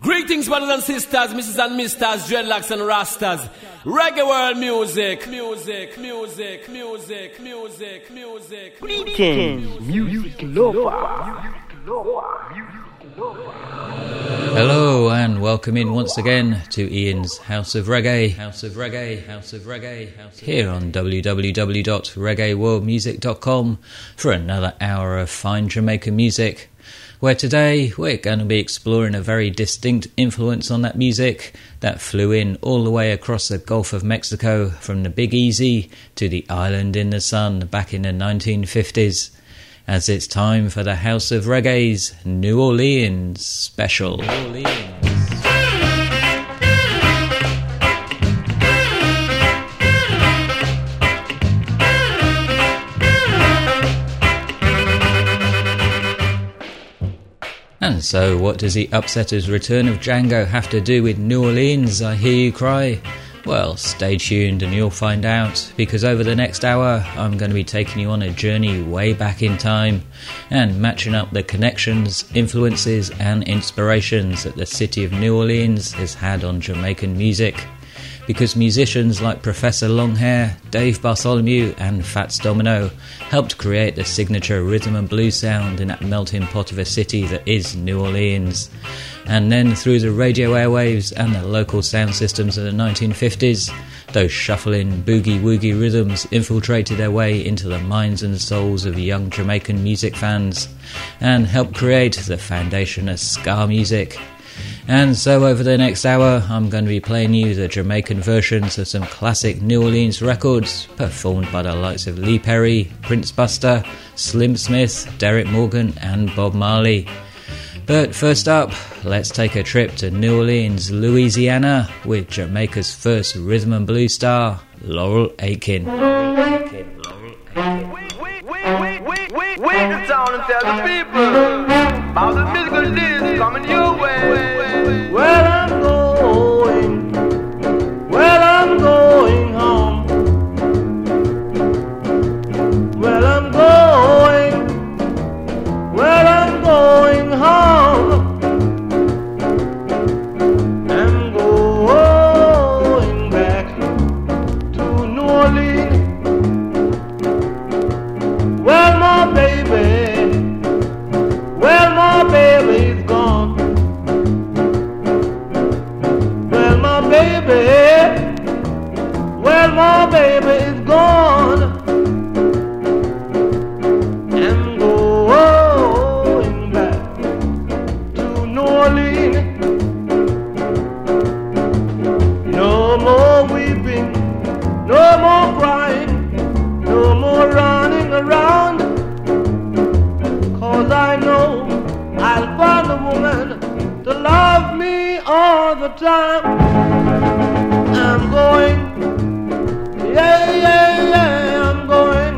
Greetings, brothers and sisters, Mrs. and Misters, dreadlocks and rastas. Reggae world music. Greetings, music lover. Hello and welcome in once again to Ian's House of Reggae. Here on www.reggaeworldmusic.com for another hour of fine Jamaican music, where today we're going to be exploring a very distinct influence on that music that flew in all the way across the Gulf of Mexico from the Big Easy to the Island in the Sun back in the 1950s. As it's time for the House of Reggae's New Orleans special. And so what does the Upsetters' return of Django have to do with New Orleans, I hear you cry? Well, stay tuned and you'll find out, because over the next hour I'm going to be taking you on a journey way back in time and matching up the connections, influences and inspirations that the city of New Orleans has had on Jamaican music. Because musicians like Professor Longhair, Dave Bartholomew and Fats Domino helped create the signature rhythm and blues sound in that melting pot of a city that is New Orleans. And then through the radio airwaves and the local sound systems of the 1950s, those shuffling boogie-woogie rhythms infiltrated their way into the minds and souls of young Jamaican music fans and helped create the foundation of ska music. And so over the next hour I'm going to be playing you the Jamaican versions of some classic New Orleans records performed by the likes of Lee Perry, Prince Buster, Slim Smith, Derek Morgan and Bob Marley. But first up, let's take a trip to New Orleans, Louisiana with Jamaica's first rhythm and blues star, Laurel Aitken. We to town and tell the people about the musical list coming your way. Well, I'm going home. Well, I'm going home. I'm going back to New Orleans. Well, my baby's gone. Well, my baby is gone. I'm going back to New Orleans. No more weeping, no more crying, no more running around. 'Cause I know I'll find a woman to love me all the time. I'm going, yeah, I'm going.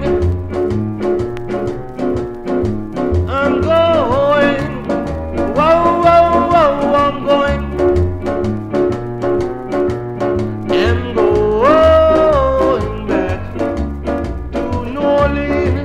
I'm going, whoa, I'm going. I'm going back to New Orleans.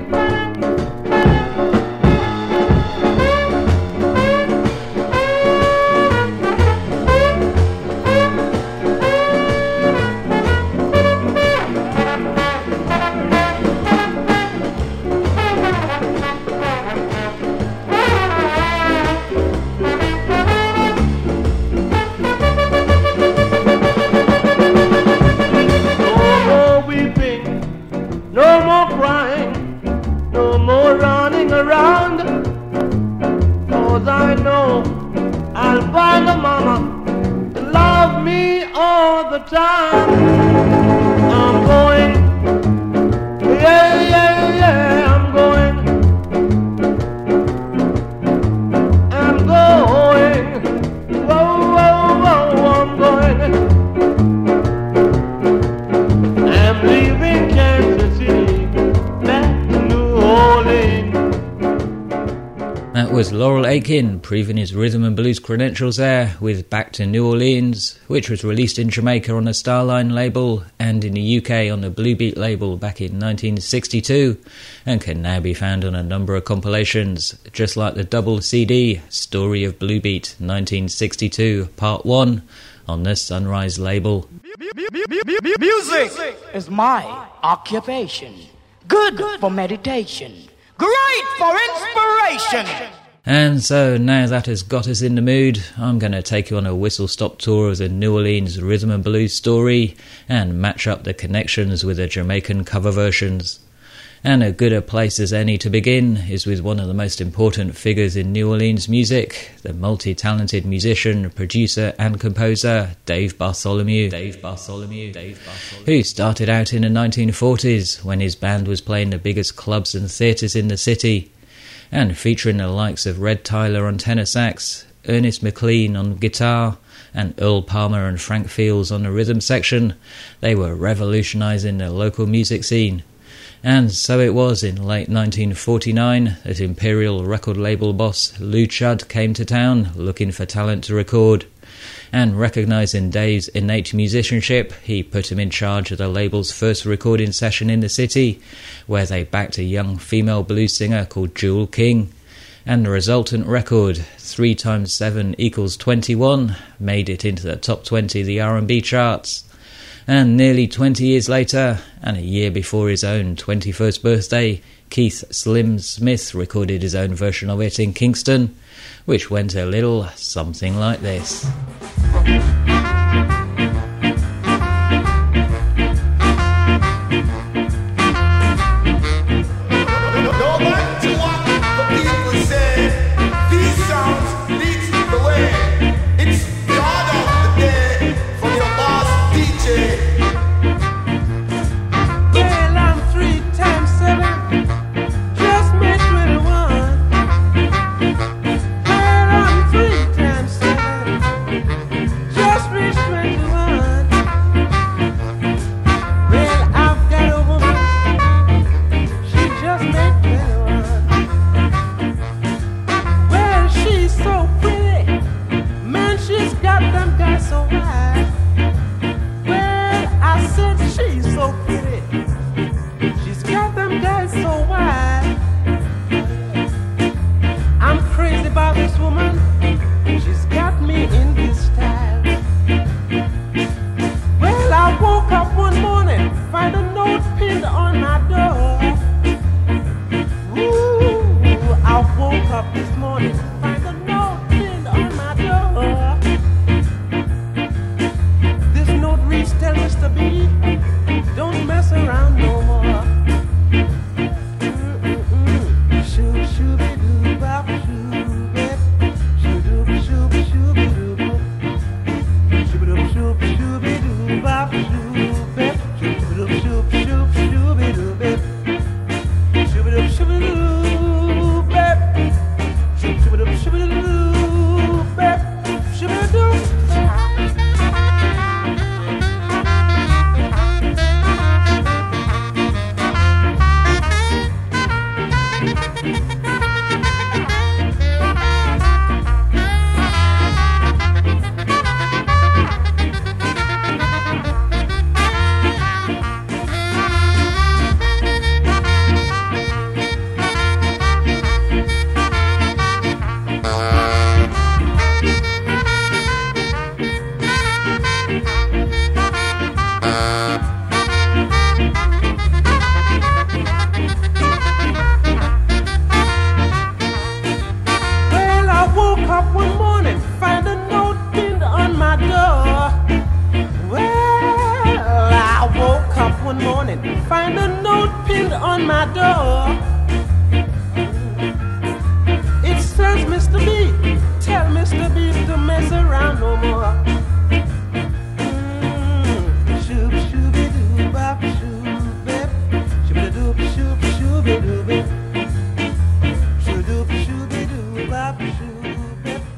Laurel Aitken proving his rhythm and blues credentials there with Back to New Orleans, which was released in Jamaica on the Starline label and in the UK on the Blue Beat label back in 1962, and can now be found on a number of compilations, just like the double CD Story of Blue Beat 1962 Part 1 on the Sunrise label. Music is my occupation. Good for meditation. Great for inspiration. And so now that has got us in the mood, I'm going to take you on a whistle-stop tour of the New Orleans rhythm and blues story and match up the connections with the Jamaican cover versions. And a good a place as any to begin is with one of the most important figures in New Orleans music, the multi-talented musician, producer and composer Dave Bartholomew, who started out in the 1940s when his band was playing the biggest clubs and theatres in the city, and featuring the likes of Red Tyler on tenor sax, Ernest McLean on guitar, and Earl Palmer and Frank Fields on the rhythm section. They were revolutionising the local music scene. And so it was in late 1949 that Imperial record label boss Lou Chudd came to town looking for talent to record. And recognising Dave's innate musicianship, he put him in charge of the label's first recording session in the city, where they backed a young female blues singer called Jewel King. And the resultant record, 3 times 7 equals 21, made it into the top 20 of the R&B charts. And nearly 20 years later, and a year before his own 21st birthday, Keith Slim Smith recorded his own version of it in Kingston, which went a little something like this.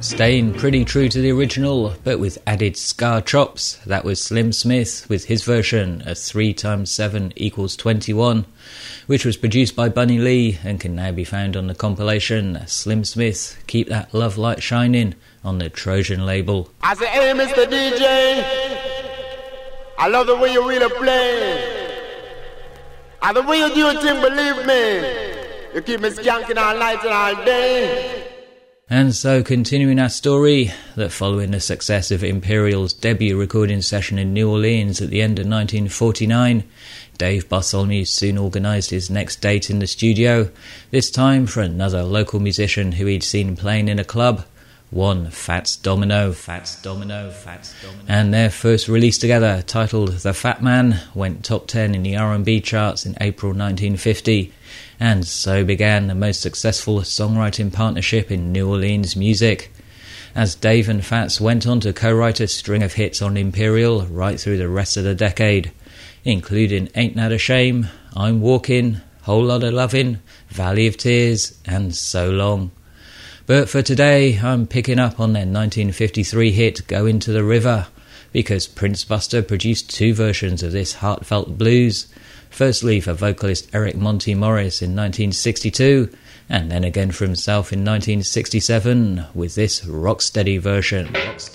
Staying pretty true to the original, but with added ska chops, that was Slim Smith with his version of 3 × 7 = 21, which was produced by Bunny Lee and can now be found on the compilation Slim Smith, Keep That Love Light Shining on the Trojan label. I say, hey, Mr. DJ, I love the way you really play. And the way you do your thing, believe me, you keep me skanking all night and all day. And so, continuing our story, that following the success of Imperial's debut recording session in New Orleans at the end of 1949, Dave Bartholomew soon organised his next date in the studio, this time for another local musician who he'd seen playing in a club, one Fats Domino. And their first release together, titled The Fat Man, went top 10 in the R&B charts in April 1950, and so began the most successful songwriting partnership in New Orleans music, as Dave and Fats went on to co-write a string of hits on Imperial right through the rest of the decade, including Ain't That a Shame, I'm Walking, Whole Lotta Lovin', Valley of Tears, and So Long. But for today, I'm picking up on their 1953 hit Go Into the River, because Prince Buster produced 2 versions of this heartfelt blues, firstly for vocalist Eric Monty Morris in 1962, and then again for himself in 1967 with this rocksteady version. This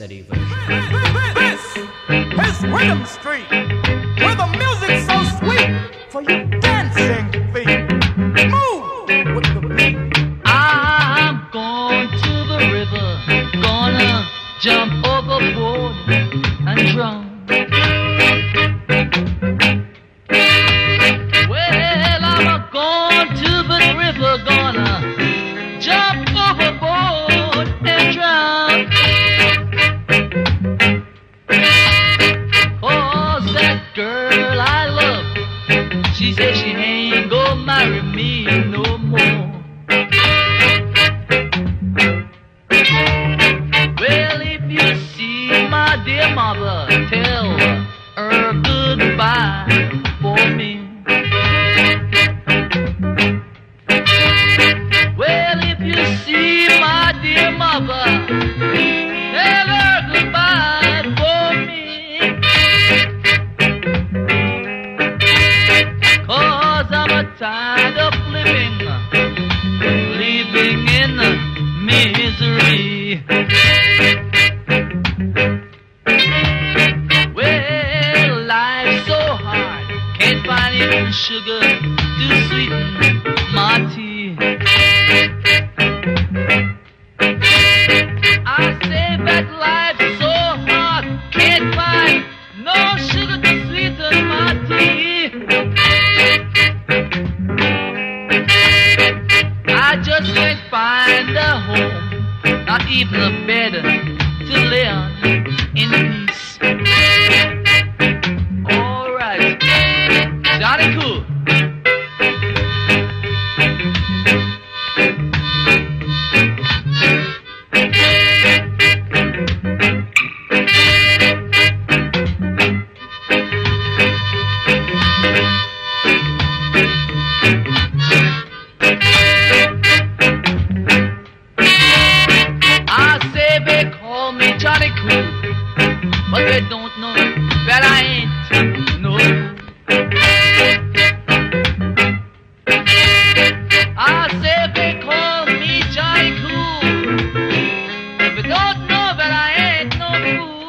is Rhythm Street, where the music's so sweet for your dancing feet. Move with the beat. I'm going to the river, gonna jump overboard and drown. Well, I'm going to the river, gonna jump overboard and drown. Oh, that girl I love, she said she ain't gonna marry me no more. Well, if you see my dear mother, tell her goodbye for me. Well, if you see my dear mother, tell her goodbye for me. 'Cause I'm tired of living in misery. Well, life's so hard, can't find even sugar to sweeten my tea. I say that life's so hard, can't find no sugar to sweeten my tea. I just can't find a home, not even a bed to lay on in peace. All right, Johnny Cool. But they don't know that I ain't no fool. I say they call me Johnny Cool, but they don't know that I ain't no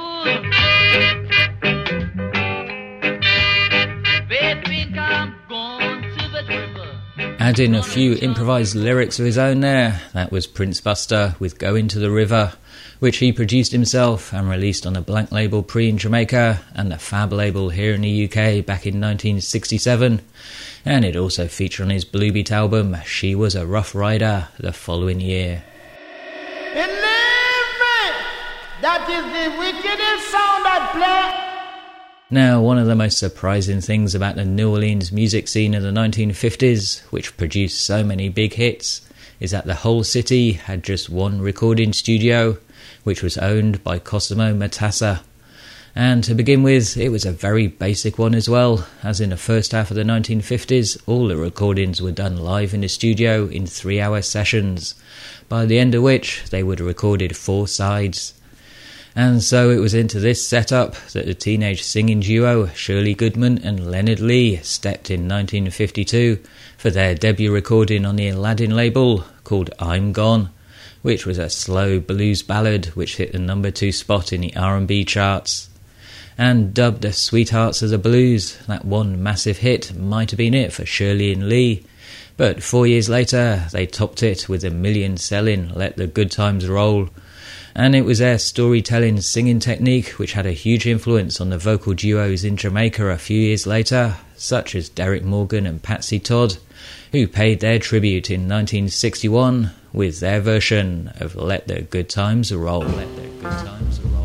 fool. They think I'm going to the river. Adding a few improvised lyrics of his own there, that was Prince Buster with Go Into the River, which he produced himself and released on a Blank label in Jamaica and the Fab label here in the UK back in 1967, and it also featured on his Bluebeat album She Was a Rough Rider the following year. Believe me, that is the wickedest sound I play. Now, one of the most surprising things about the New Orleans music scene in the 1950s, which produced so many big hits, is that the whole city had just one recording studio, which was owned by Cosimo Matassa. And to begin with, it was a very basic one as well, as in the first half of the 1950s, all the recordings were done live in the studio in 3-hour sessions. by the end of which they would have recorded 4 sides. And so it was into this setup that the teenage singing duo Shirley Goodman and Leonard Lee stepped in 1952 for their debut recording on the Aladdin label called I'm Gone, which was a slow blues ballad which hit the number 2 spot in the R&B charts. And dubbed as Sweethearts of the Blues, that one massive hit might have been it for Shirley and Lee. But 4 years later, they topped it with a million-selling Let the Good Times Roll. And it was their storytelling singing technique which had a huge influence on the vocal duos in Jamaica a few years later, such as Derek Morgan and Patsy Todd, who paid their tribute in 1961 with their version of Let the Good Times Roll. Let the Good Times Roll.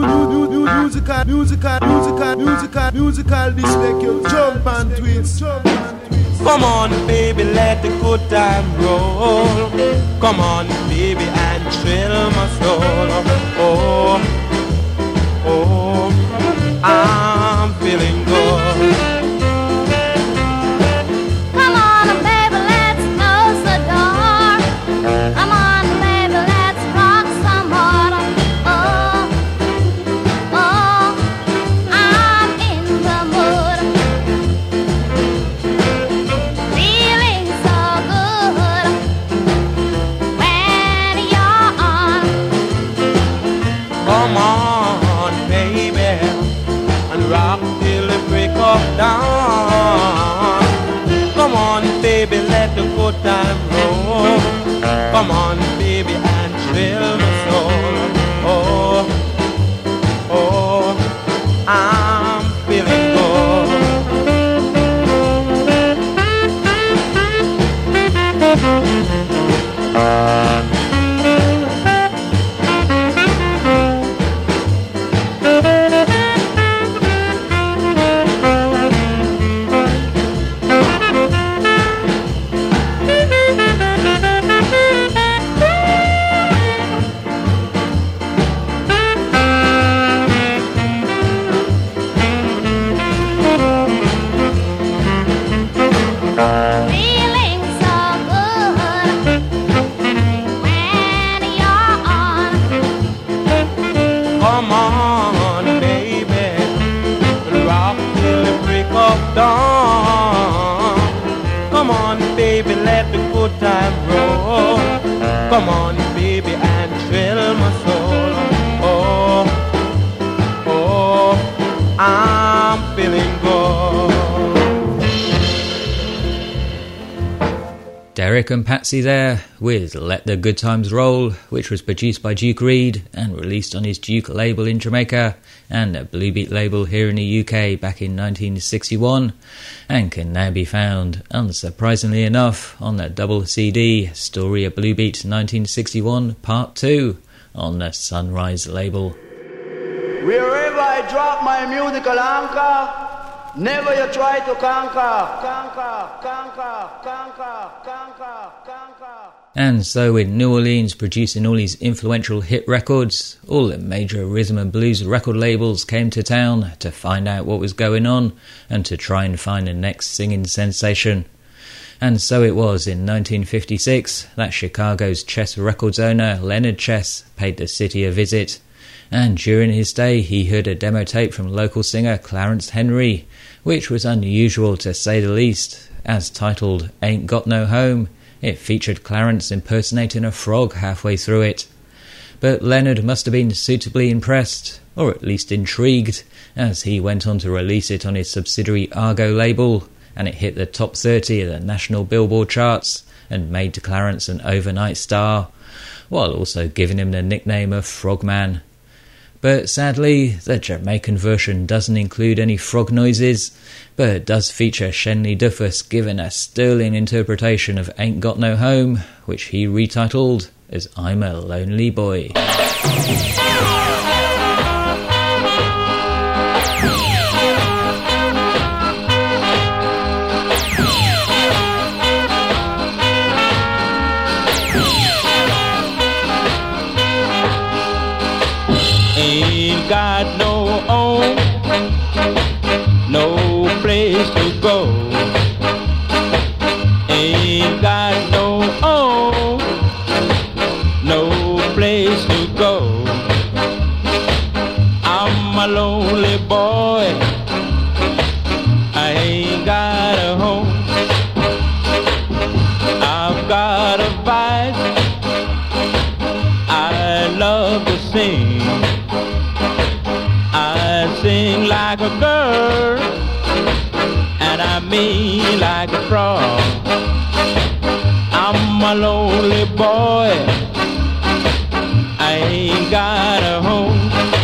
Musical, this make you jump and twist. Come on, baby, let the good time roll. Come on, baby, and thrill my soul. Oh, oh, I'm feeling good. Come on, baby, let's close the door. Come on, baby, let's rock some more. Oh, oh, I'm in the mood. Feeling so good when you're on. Come on, baby, and rock till the break of dawn. Come on, baby, let the good time roll. Come on, baby, and thrill my soul. Oh, oh, I'm feeling Feeling so good when you're on. Come on, baby, rock till the break of dawn. Come on, baby, let the good time roll. Come on, baby, and thrill my soul. Oh, oh, I'm feeling good. Derek and Patsy there with Let the Good Times Roll, which was produced by Duke Reid and released on his Duke label in Jamaica and a Bluebeat label here in the UK back in 1961, and can now be found, unsurprisingly enough, on the double CD Story of Bluebeat 1961 Part 2 on the Sunrise label. Wherever I drop my musical anchor, never you try to conquer. And so in New Orleans producing all these influential hit records, all the major rhythm and blues record labels came to town to find out what was going on and to try and find the next singing sensation. And so it was in 1956 that Chicago's Chess Records owner Leonard Chess paid the city a visit, and during his stay he heard a demo tape from local singer Clarence Henry, which was unusual to say the least. As titled Ain't Got No Home, it featured Clarence impersonating a frog halfway through it. But Leonard must have been suitably impressed, or at least intrigued, as he went on to release it on his subsidiary Argo label, and it hit the top 30 of the national Billboard charts and made Clarence an overnight star, while also giving him the nickname of Frogman. But sadly, the Jamaican version doesn't include any frog noises, but it does feature Shenley Duffus giving a sterling interpretation of Ain't Got No Home, which he retitled as I'm a Lonely Boy. Ain't got no home, no place to go. Ain't got no home, place to go. I'm a lonely boy, I ain't got a home. I've got a vice, I love to sing. I sing like a girl, and I mean like a frog. I'm a lonely boy, I ain't got a home.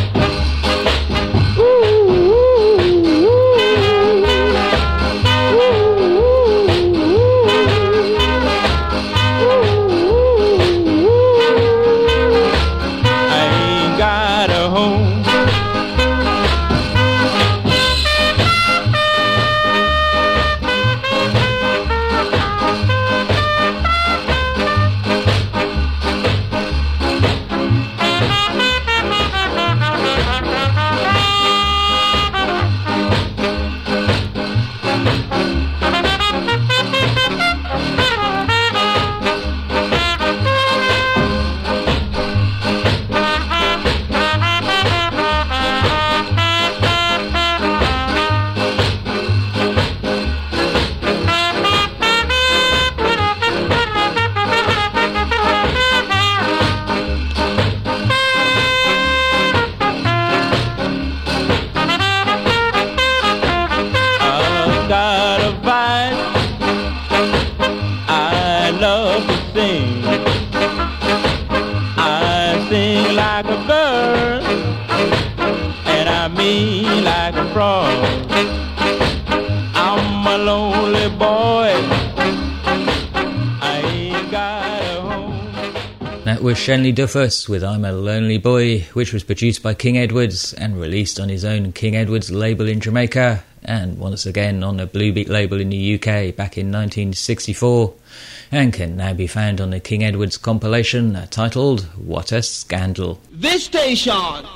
Was Shenley Duffus with I'm a Lonely Boy, which was produced by King Edwards and released on his own King Edwards label in Jamaica and once again on a Bluebeat label in the UK back in 1964 and can now be found on the King Edwards compilation titled What a Scandal. This station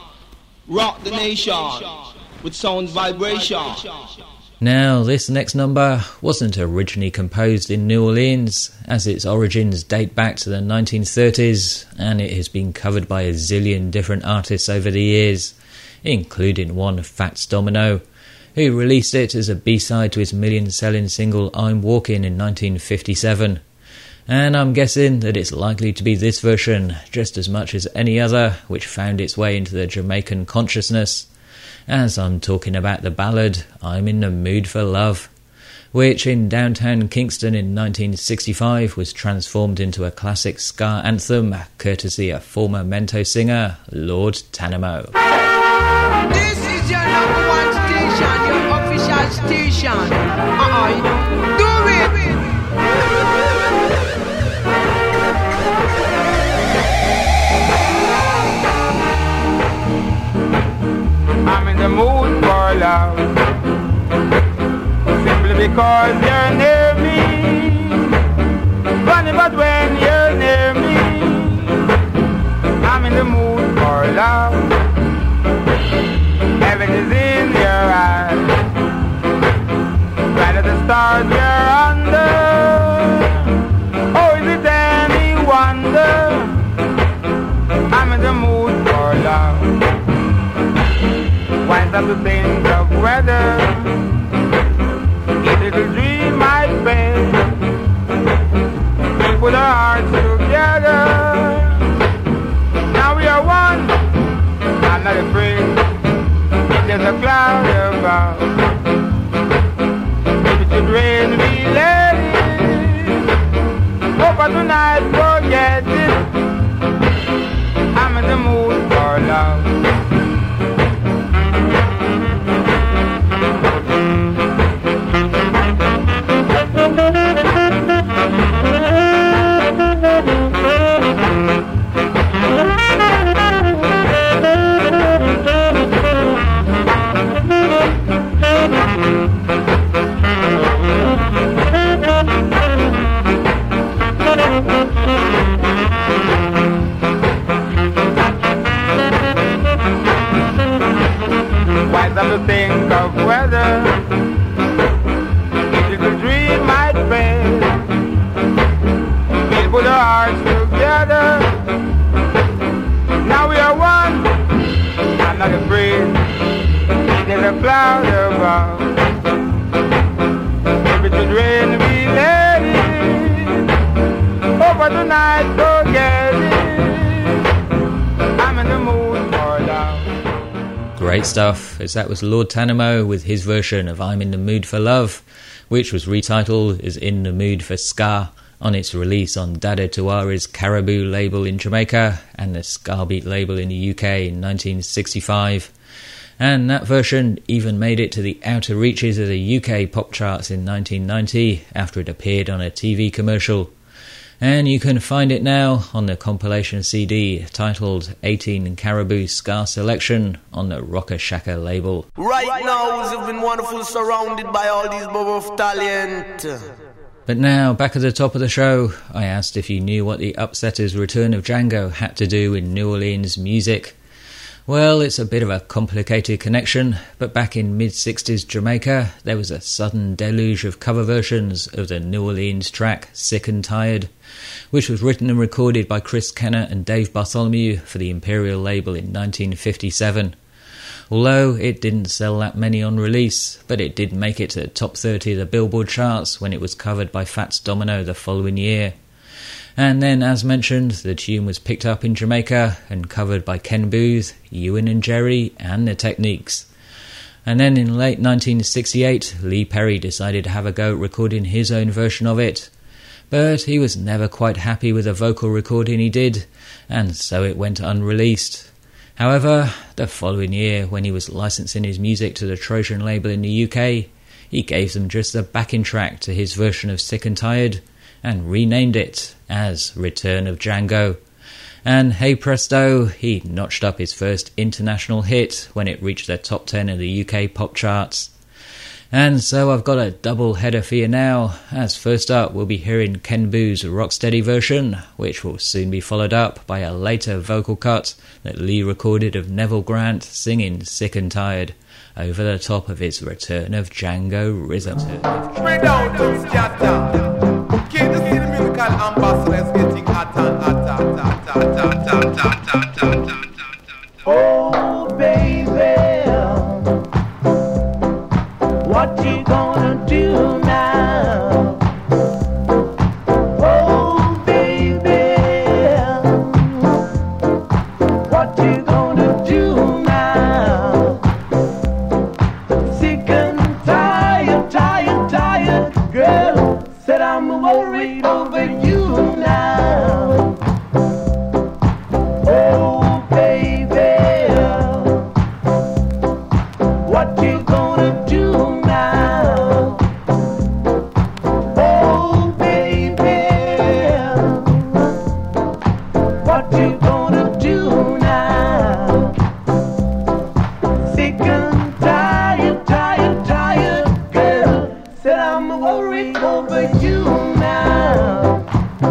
rock the nation with sound vibration. Now, this next number wasn't originally composed in New Orleans, as its origins date back to the 1930s, and it has been covered by a zillion different artists over the years, including one Fats Domino, who released it as a B-side to his million-selling single I'm Walking in 1957. And I'm guessing that it's likely to be this version, just as much as any other, which found its way into the Jamaican consciousness, as I'm talking about the ballad I'm in the Mood for Love, which in downtown Kingston in 1965 was transformed into a classic ska anthem courtesy of former Mento singer Lord Tanamo. This is your number one station, your official station. Do it! I'm in the mood for love, simply because you're near me. Funny, but when you're near me, I'm in the mood for love. Heaven is in your eyes, bright as the stars you're under. Oh, is it any wonder I'm in the mood for love? Why not to think of weather? Each little dream I spend, we put our hearts together. Now we are one, I'm not afraid. If there's a cloud above, if it should rain, we let it. Hope for tonight, forget it. I'm in the mood for love. cloud above. If it would rain, we let it. Oh, but tonight, forget it. I'm in the mood for love. Great stuff, as that was Lord Tanamo with his version of I'm in the Mood for Love, which was retitled as In the Mood for Ska on its release on Dada Tuari's Caribou label in Jamaica and the Scarbeat label in the UK in 1965. And that version even made it to the outer reaches of the UK pop charts in 1990 after it appeared on a TV commercial. And you can find it now on the compilation CD titled 18 Caribou Ska Selection on the Rocker Shaka label. Right now, we've been wonderful surrounded by all these bubble of talent. But now, back at the top of the show, I asked if you knew what the Upsetters' Return of Django had to do with New Orleans music. Well, it's a bit of a complicated connection, but back in mid-60s Jamaica, there was a sudden deluge of cover versions of the New Orleans track Sick and Tired, which was written and recorded by Chris Kenner and Dave Bartholomew for the Imperial label in 1957. Although it didn't sell that many on release, but it did make it to the top 30 of the Billboard charts when it was covered by Fats Domino the following year. And then, as mentioned, the tune was picked up in Jamaica and covered by Ken Booth, Ewan and Jerry, and the Techniques. And then in late 1968, Lee Perry decided to have a go at recording his own version of it. But he was never quite happy with the vocal recording he did, and so it went unreleased. However, the following year, when he was licensing his music to the Trojan label in the UK, he gave them just the backing track to his version of Sick and Tired and renamed it as Return of Django. And hey presto, he notched up his first international hit when it reached the top 10 of the UK pop charts. And so I've got a double header for you now, as first up we'll be hearing Ken Boo's Rocksteady version, which will soon be followed up by a later vocal cut that Lee recorded of Neville Grant singing Sick and Tired over the top of his Return of Django rhythm. Spread out those chatter. Okay, the city musical ambassador is getting hotter. Oh, baby, what you gonna do now? Oh, baby, what you gonna do now? Sick and tired, girl, said I'm worried over you now. Oh, baby, what you gonna do now? Oh, baby, what you gonna do now? Sick and tired, girl, said I'm worried over you now.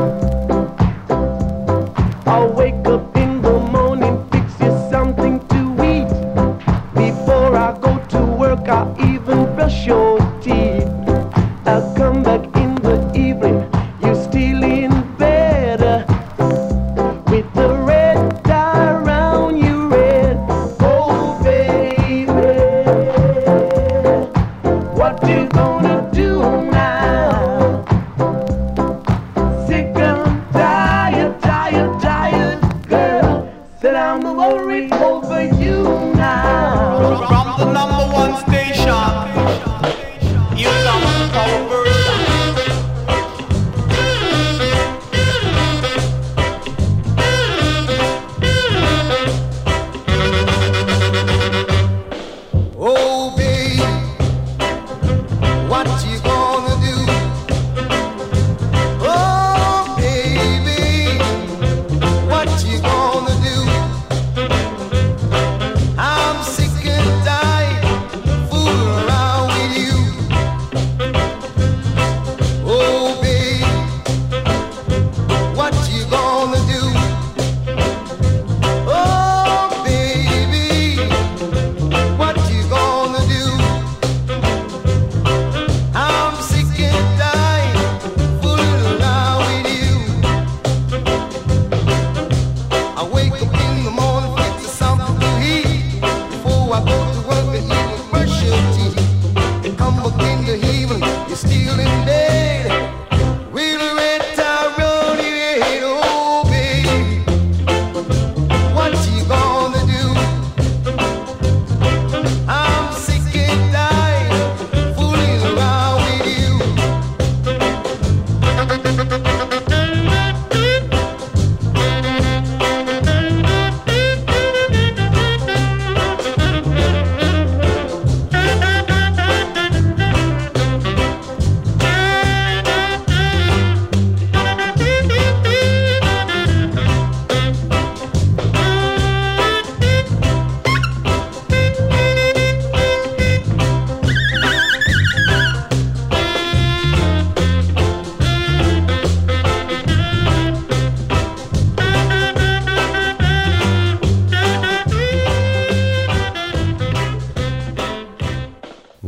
I'll wake up in the morning, fix you something to eat. Before I go to work, I'll even brush your teeth. I'll come back in the evening, you're still in bed with the red tie around your head. Oh, baby, what you gonna do now? Sick and tired, girl, said I'm worried over you now. From the number one station, you come power version. Oh, babe, what you gonna do? Oh, baby, what you gonna do? I'm sick and tired, fooling around with you. Oh, babe, what you gonna do? Oh, baby, what you gonna do? I'm sick and tired, fooling around with you. I wake up in the morning, fix something to eat. Before I go to work, and even brush your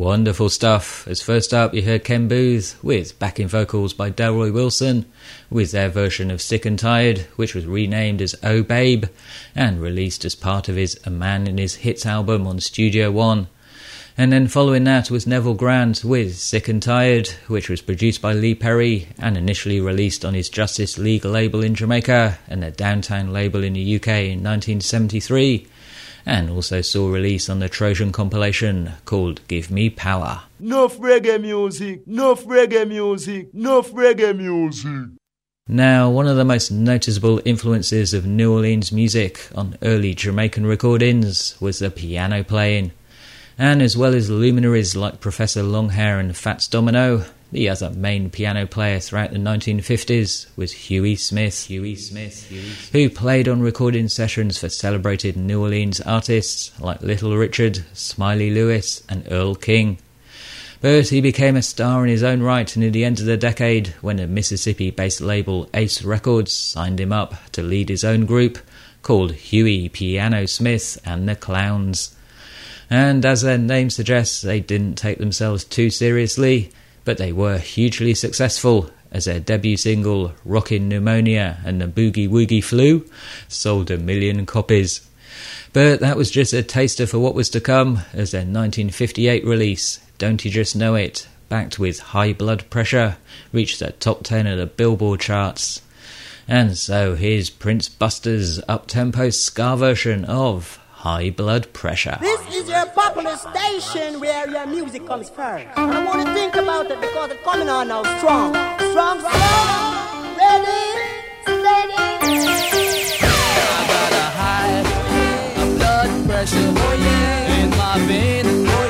Wonderful stuff. As first up, you heard Ken Booth with backing vocals by Delroy Wilson with their version of Sick and Tired, which was renamed as Oh Babe and released as part of his A Man in His Hits album on Studio One. And then following that was Neville Grant with Sick and Tired, which was produced by Lee Perry and initially released on his Justice League label in Jamaica and their Downtown label in the UK in 1973. And also saw release on the Trojan compilation called Give Me Power. Enough reggae music, enough reggae music, enough reggae music. Now, one of the most noticeable influences of New Orleans music on early Jamaican recordings was the piano playing. And as well as luminaries like Professor Longhair and Fats Domino, the other main piano player throughout the 1950s was Huey Smith, who played on recording sessions for celebrated New Orleans artists like Little Richard, Smiley Lewis and Earl King. But he became a star in his own right near the end of the decade when the Mississippi-based label Ace Records signed him up to lead his own group called Huey Piano Smith and the Clowns. And as their name suggests, they didn't take themselves too seriously, but they were hugely successful as their debut single Rockin' Pneumonia and the Boogie Woogie Flu sold 1 million copies. But that was just a taster for what was to come as their 1958 release, Don't You Just Know It, backed with High Blood Pressure, reached the top 10 of the Billboard charts. And so here's Prince Buster's up-tempo ska version of High Blood Pressure. This is your popular station where your music comes first. And I want to think about it because it's coming on now strong. Strong, ready, steady. I got a high blood pressure in my vein.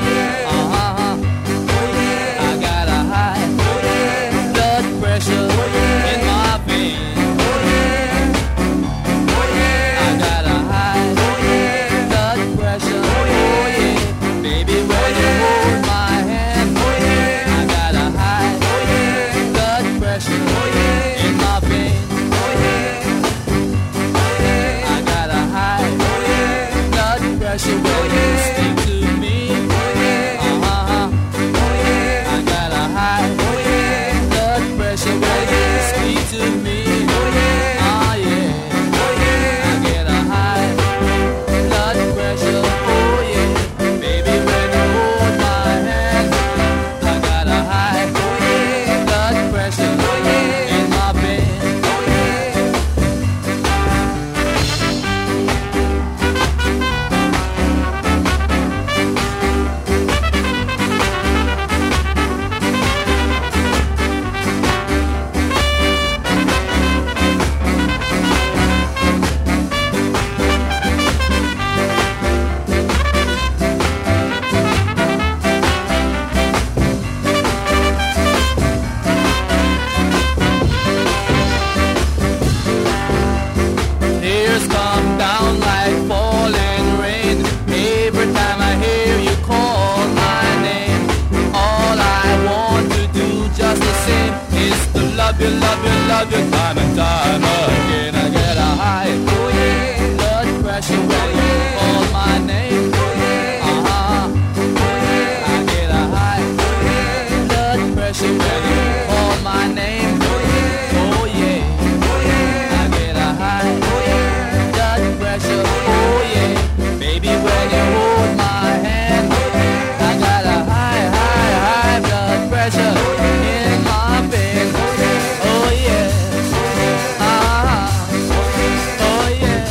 I got a high blood pressure in my vein. I got a high blood pressure, oh yeah. Baby, when you hold my hand, I got a high blood pressure in my vein. I got a high blood pressure when you stick to me. I got a high blood pressure when you speak to me. Ah yeah. I get a high blood pressure, oh yeah. Baby, when you hold my hand, I got a high blood pressure in my vein. Tears come down like falling rain every time I hear you call my name. All I want to do just the same is to love you, love you, love you time and time again. I get a high blood pressure when you call my name. I get a high blood pressure when you call my name. Oh yeah. I get a high blood pressure, oh yeah. Baby, when you hold my hand, I got a high blood pressure in my vein. Oh yeah. Oh yeah.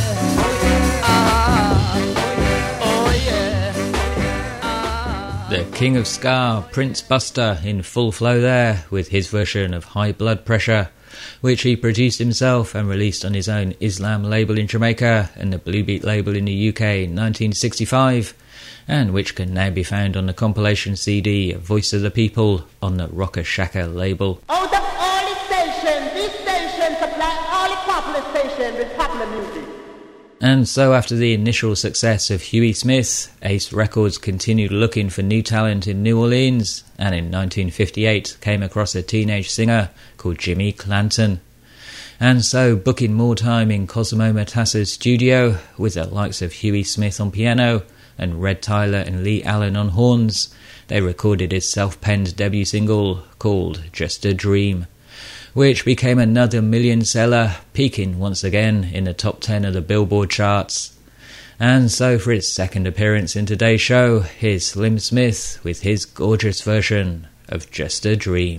Oh yeah. The King of Ska, Prince Buster, in full flow there with his version of High Blood Pressure, which he produced himself and released on his own Islam label in Jamaica and the Blue Beat label in the UK in 1965, and which can now be found on the compilation CD Voice of the People on the Rocker Shaka label. Out of all the stations, this station supply all the popular stations with popular music. And so after the initial success of Huey Smith, Ace Records continued looking for new talent in New Orleans, and in 1958 came across a teenage singer called Jimmy Clanton. And so booking more time in Cosmo Matassa's studio with the likes of Huey Smith on piano and Red Tyler and Lee Allen on horns, they recorded his self-penned debut single called Just a Dream, which became another million seller, peaking once again in the top 10 of the Billboard charts. And so for its second appearance in today's show, here's Slim Smith with his gorgeous version of Just a Dream.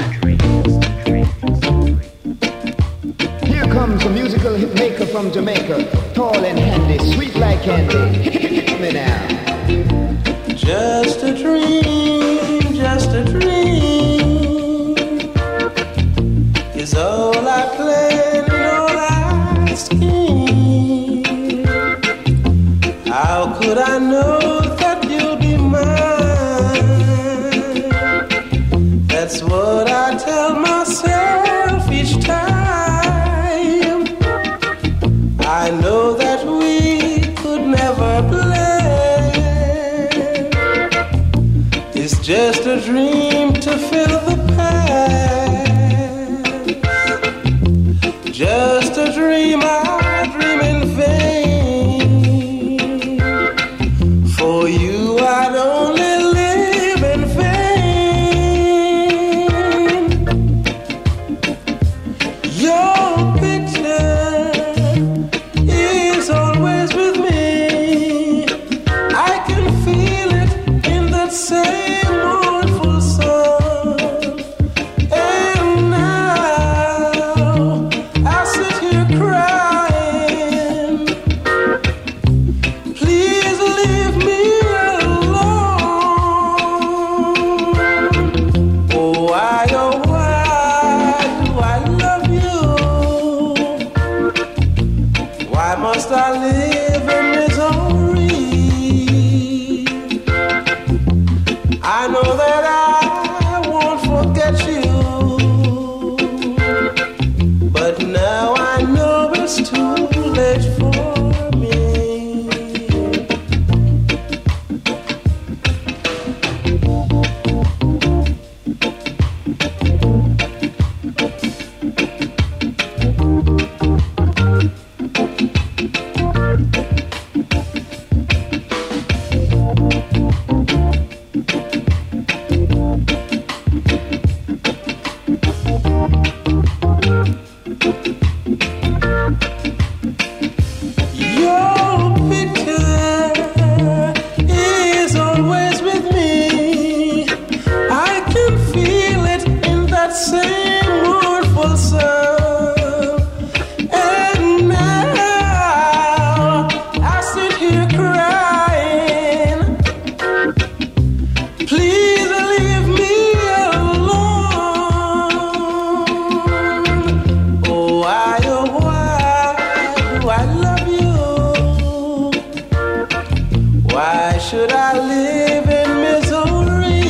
Here comes a musical hit maker from Jamaica, tall and handy, sweet like candy. Hit me now. Just a dream, just a dream is all I plan and all I scheme. How could I know that you'll be mine? That's what I tell myself each time. I know that we could never blend. It's just a dream to fill the past. Just a dream, I dream in vain. For you I'd only live in vain. Your picture is always with me. I can feel it in that same mournful song. And now I sit here crying. Please leave me alone. Oh, why do I love you? Why must I live in misery? I know that I won't forget you, but now I know it's too late for me. Your picture is always with me. I can feel it in that same mournful song. And now I sit here crying. Please leave me alone. Oh, why do I love you? Why should I live in misery?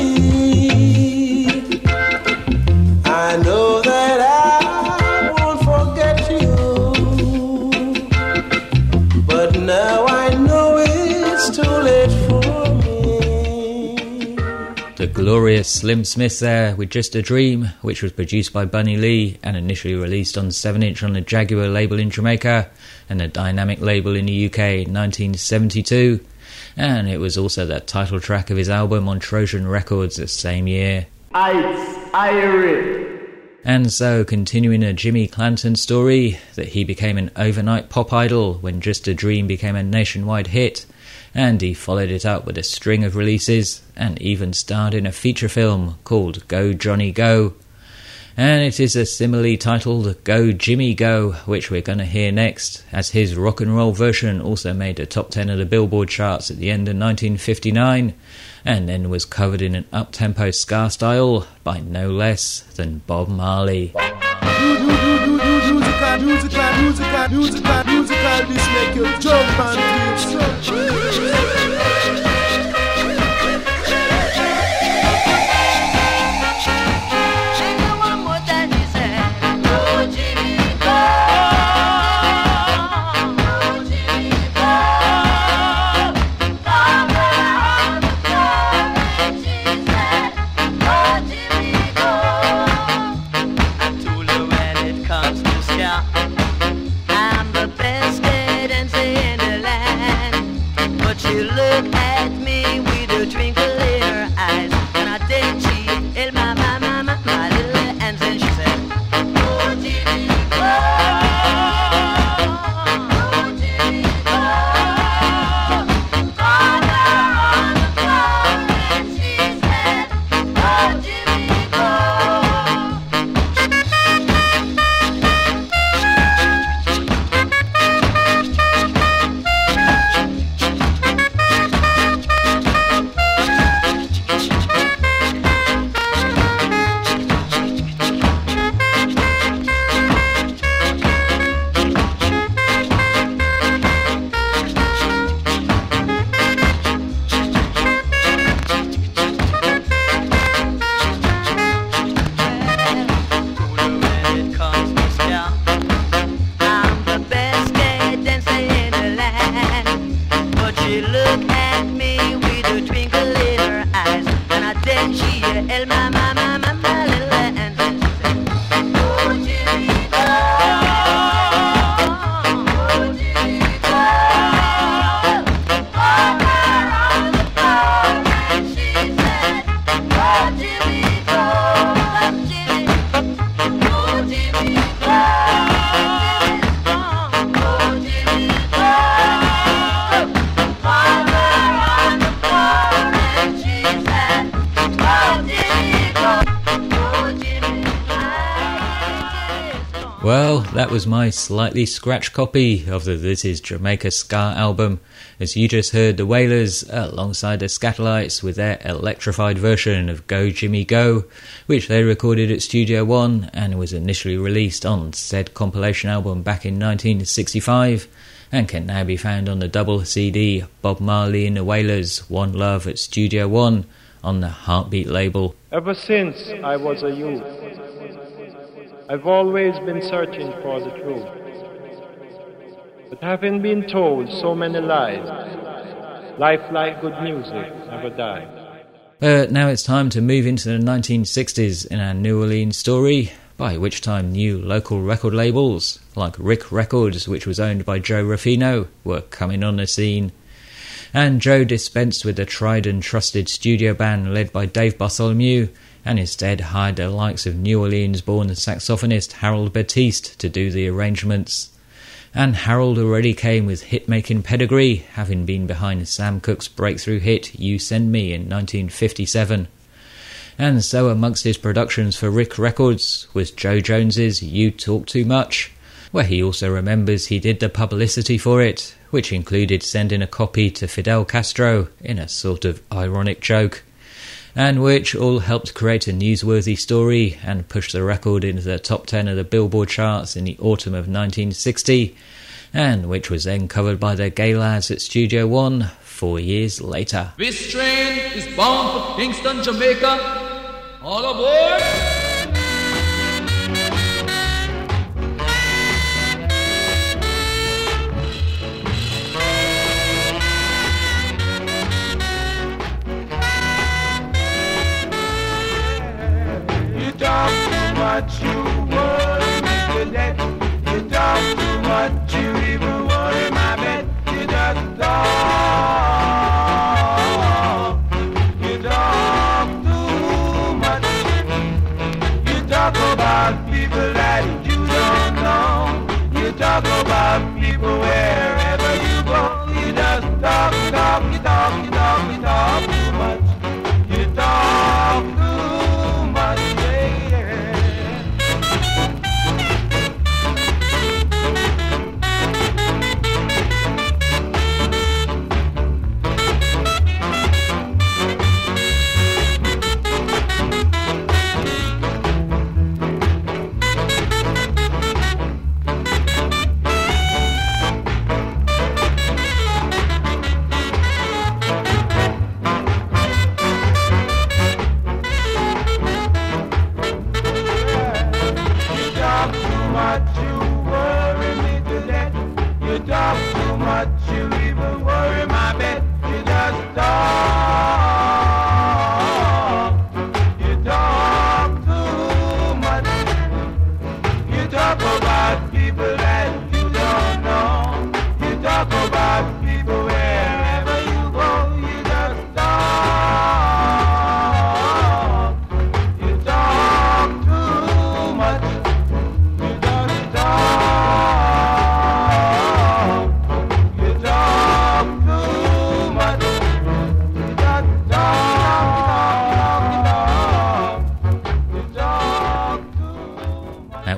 I know that I won't forget you, but now I know it's too late for me. The glorious Slim Smith there with Just a Dream, which was produced by Bunny Lee and initially released on 7-inch on the Jaguar label in Jamaica and the Dynamic label in the UK in 1972. And it was also the title track of his album on Trojan Records the same year. And so, continuing a Jimmy Clanton story, that he became an overnight pop idol when Just a Dream became a nationwide hit, and he followed it up with a string of releases, and even starred in a feature film called Go Johnny Go. And it is a similarly titled Go Jimmy Go, which we're going to hear next, as his rock and roll version also made the top 10 of the Billboard charts at the end of 1959, and then was covered in an up-tempo ska style by no less than Bob Marley. Musical, this make you jump and I'm the best kid in the land. But she looked at me with a twinkle in her eyes, and then she held my little hands and she said, "Oh, Jimmy, oh, Jimmy, oh." On the floor and she said, "Oh, Jimmy, Well, that was my slightly scratched copy of the This Is Jamaica Ska album, as you just heard the Wailers alongside the Scatolites with their electrified version of Go Jimmy Go, which they recorded at Studio One and was initially released on said compilation album back in 1965 and can now be found on the double CD Bob Marley and the Wailers One Love at Studio One on the Heartbeat label. Ever since I was a youth, I've always been searching for the truth. But having been told so many lies, life like good music never dies. Now it's time to move into the 1960s in our New Orleans story, by which time new local record labels, like Rick Records, which was owned by Joe Ruffino, were coming on the scene. And Joe dispensed with the tried and trusted studio band led by Dave Bartholomew, and instead hired the likes of New Orleans-born saxophonist Harold Batiste to do the arrangements. And Harold already came with hit-making pedigree, having been behind Sam Cooke's breakthrough hit You Send Me in 1957. And so amongst his productions for Rick Records was Joe Jones's You Talk Too Much, where he also remembers he did the publicity for it, which included sending a copy to Fidel Castro in a sort of ironic joke, and which all helped create a newsworthy story and push the record into the top 10 of the Billboard charts in the autumn of 1960, and which was then covered by the Gay Lads at Studio One 4 years later. This train is bound for Kingston, Jamaica. All aboard! Talk too much, you worry me to death. You talk too much, you even worry my bed. You just talk. You talk too much.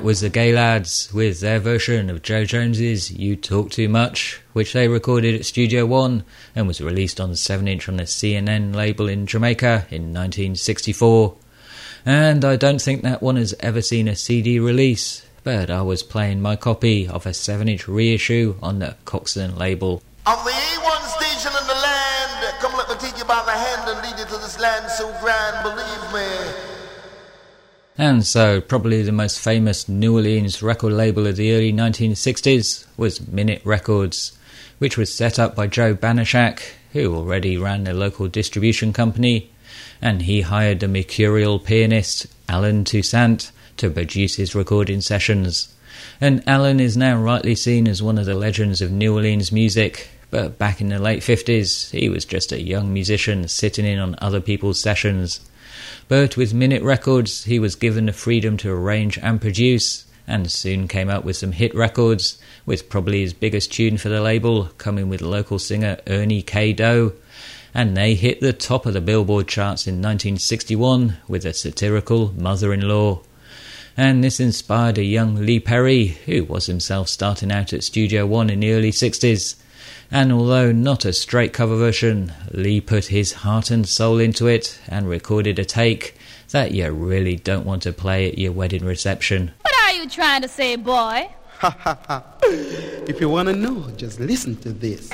was the Gay Lads with their version of Joe Jones's You Talk Too Much, which they recorded at Studio One and was released on 7-inch on the CNN label in Jamaica in 1964. And I don't think that one has ever seen a CD release, but I was playing my copy of a 7-inch reissue on the Coxsone label. I'm the A1 station in the land. Come let me take you by the hand and lead you to this land so grand, believe me. And so, probably the most famous New Orleans record label of the early 1960s was Minute Records, which was set up by Joe Banashak, who already ran a local distribution company, and he hired the mercurial pianist Alan Toussaint to produce his recording sessions. And Alan is now rightly seen as one of the legends of New Orleans music, but back in the late 50s, he was just a young musician sitting in on other people's sessions. But with Minute Records, he was given the freedom to arrange and produce, and soon came up with some hit records, with probably his biggest tune for the label coming with local singer Ernie K. Doe, and they hit the top of the Billboard charts in 1961 with a satirical Mother-in-Law. And this inspired a young Lee Perry, who was himself starting out at Studio One in the early 60s. And although not a straight cover version, Lee put his heart and soul into it and recorded a take that you really don't want to play at your wedding reception. What are you trying to say, boy? If you want to know, just listen to this.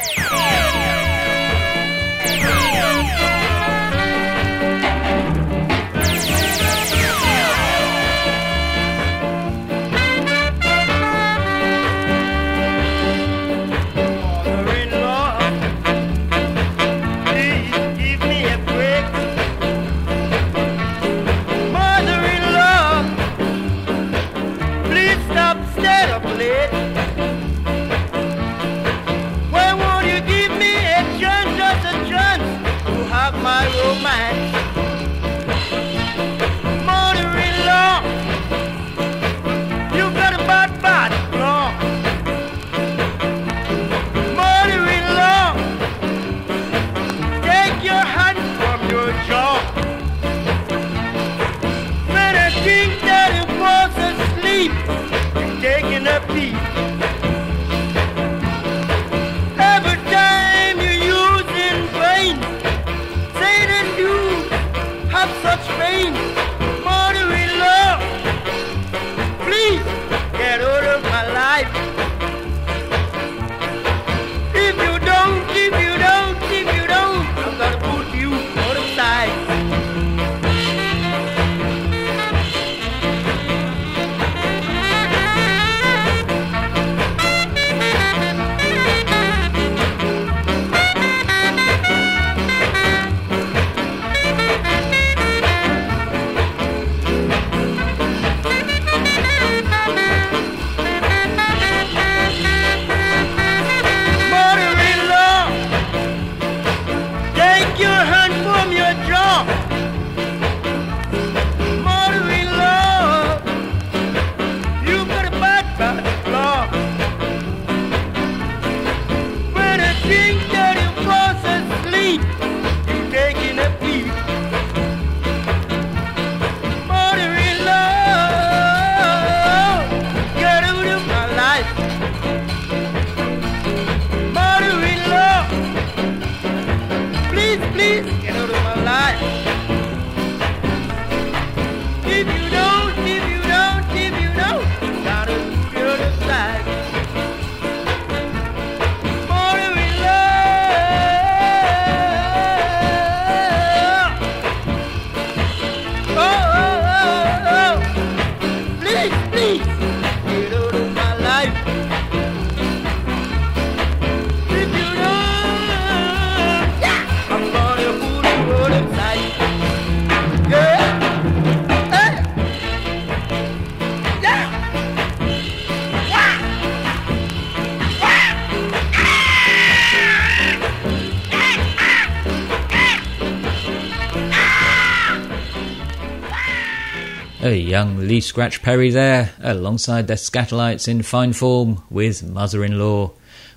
A young Lee Scratch Perry there, alongside the Scatolites in fine form with Mother-in-Law,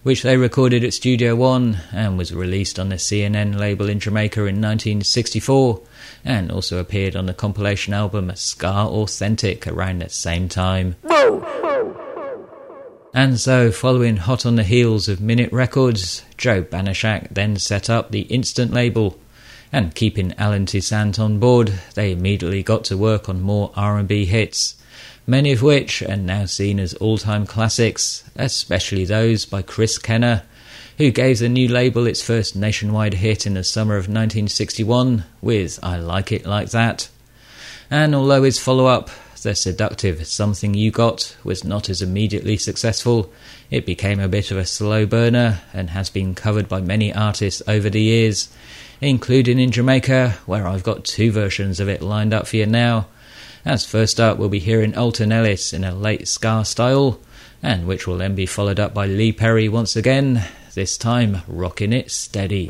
which they recorded at Studio One and was released on the CNN label in Jamaica in 1964, and also appeared on the compilation album Ska Authentic around the same time. And so, following hot on the heels of Minute Records, Joe Banashak then set up the Instant label, and keeping Alan Toussaint on board, they immediately got to work on more R&B hits, many of which are now seen as all-time classics, especially those by Chris Kenner, who gave the new label its first nationwide hit in the summer of 1961 with I Like It Like That. And although his follow-up, the seductive Something You Got, was not as immediately successful, it became a bit of a slow burner and has been covered by many artists over the years, including in Jamaica, where I've got two versions of it lined up for you now. As first up, we'll be hearing Alton Ellis in a late ska style, and which will then be followed up by Lee Perry once again, this time rocking it steady.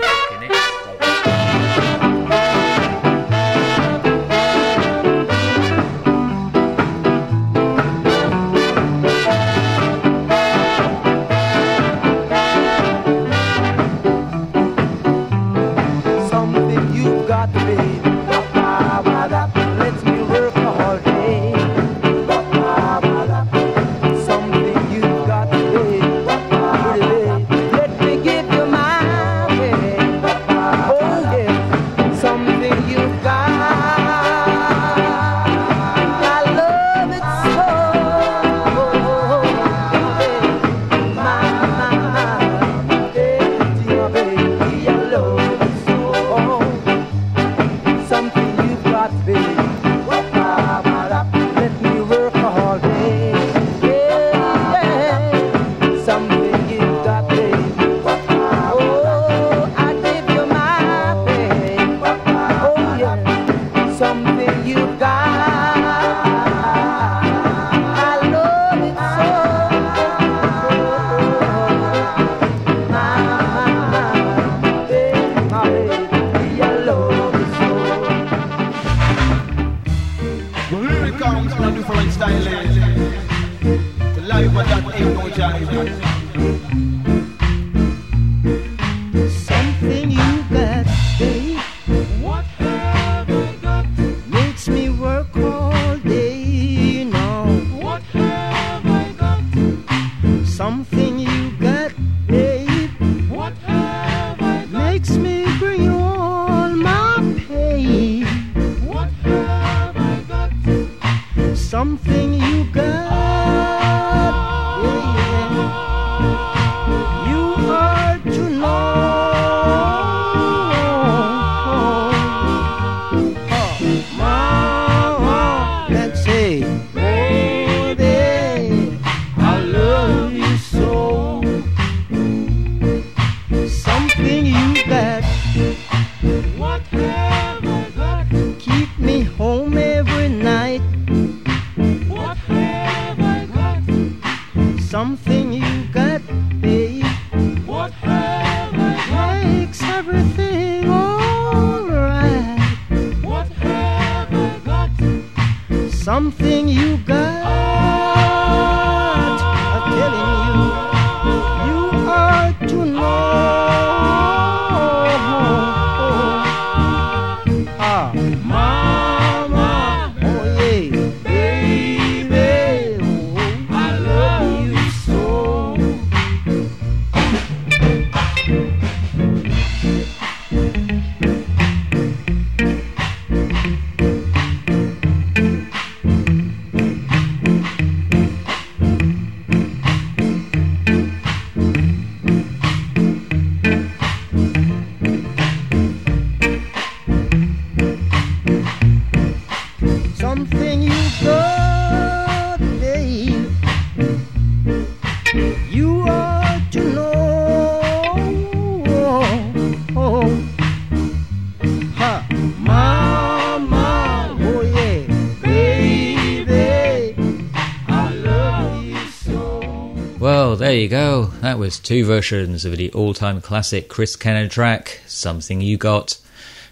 There you go, that was two versions of the all-time classic Chris Kenner track, Something You Got.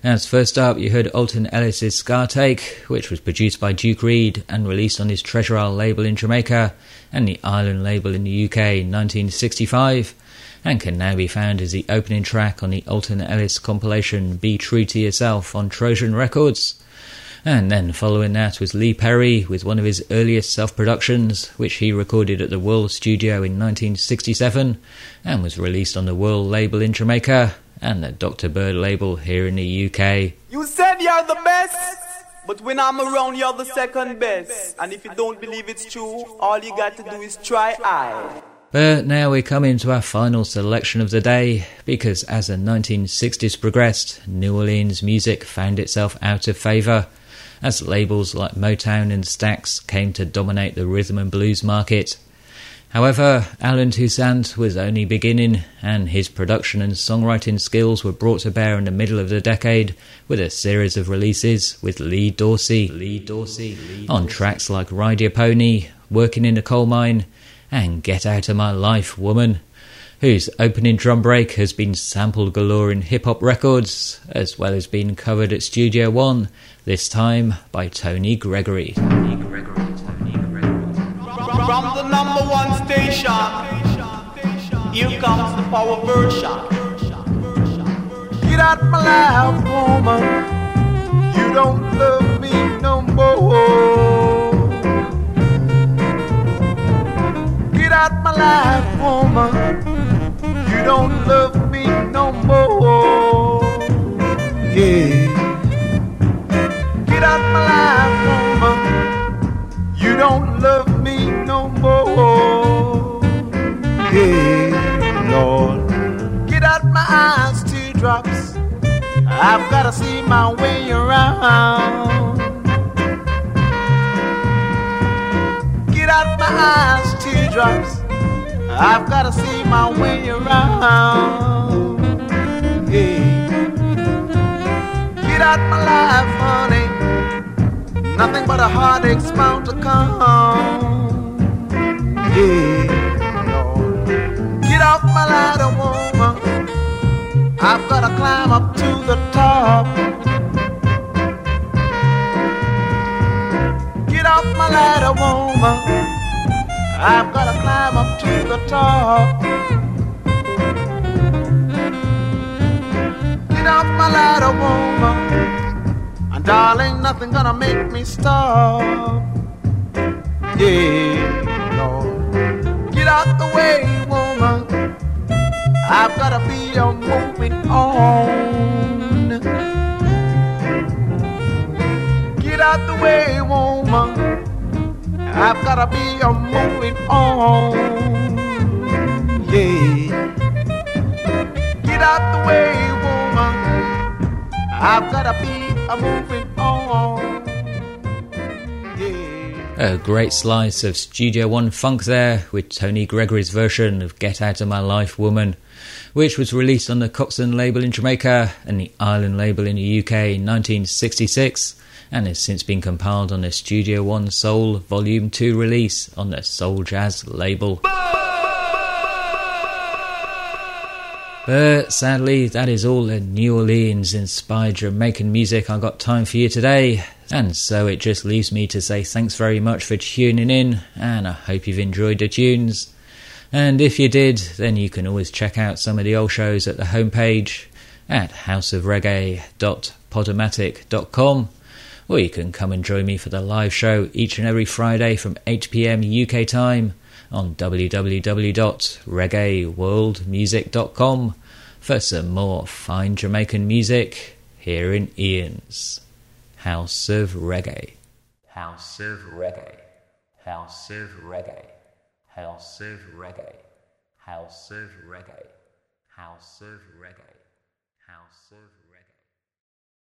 As first up, you heard Alton Ellis's Scar Take, which was produced by Duke Reid and released on his Treasure Isle label in Jamaica and the Island label in the UK in 1965, and can now be found as the opening track on the Alton Ellis compilation Be True to Yourself on Trojan Records. And then following that was Lee Perry with one of his earliest self-productions, which he recorded at the World Studio in 1967 and was released on the World label in Jamaica and the Dr. Bird label here in the UK. You said you're the best, but when I'm around you're the second best. And if you don't believe it's true, all you got to do is try I. But now we come into our final selection of the day, because as the 1960s progressed, New Orleans music found itself out of favour, as labels like Motown and Stax came to dominate the rhythm and blues market. However, Allen Toussaint was only beginning, and his production and songwriting skills were brought to bear in the middle of the decade with a series of releases with Lee Dorsey on tracks like Ride Your Pony, Working in a Coal Mine, and Get Out of My Life, Woman, whose opening drum break has been sampled galore in hip-hop records, as well as being covered at Studio One, this time by Tony Gregory. From the number one station, here comes the power version. Get out my life, woman. You don't love me no more. Get out my life, woman. You don't love me no more. Yeah. Get out my life, woman. You don't love me no more. Yeah, Lord. Get out my eyes, teardrops. I've gotta see my way around. Get out my eyes, teardrops. I've gotta see my way around. Yeah. Get out my life, honey. Nothing but a heartache's bound to come. Yeah, Lord. Get off my ladder, woman. I've gotta climb up to the top. Get off my ladder, woman. I've gotta climb up to the top. Get off my ladder, woman. And darling, nothing gonna make me stop. Yeah, Lord. Get out the way, woman. I've gotta be a moving on. Get out the way, woman. I've gotta be a moving on. Yeah. Get out the way, woman. I've gotta be a moving on. Yeah. A great slice of Studio One funk there with Tony Gregory's version of Get Out of My Life, Woman, which was released on the Coxsone label in Jamaica and the Island label in the UK in 1966, and has since been compiled on the Studio One Soul Volume 2 release on the Soul Jazz label. But sadly, that is all the New Orleans-inspired Jamaican music I got time for you today, and so it just leaves me to say thanks very much for tuning in, and I hope you've enjoyed the tunes. And if you did, then you can always check out some of the old shows at the homepage at houseofreggae.podomatic.com, or you can come and join me for the live show each and every Friday from 8 PM UK time on www.reggaeworldmusic.com for some more fine Jamaican music here in Ian's House of Reggae. House of Reggae. House of Reggae. House of Reggae. House of Reggae. House of Reggae. House of Reggae.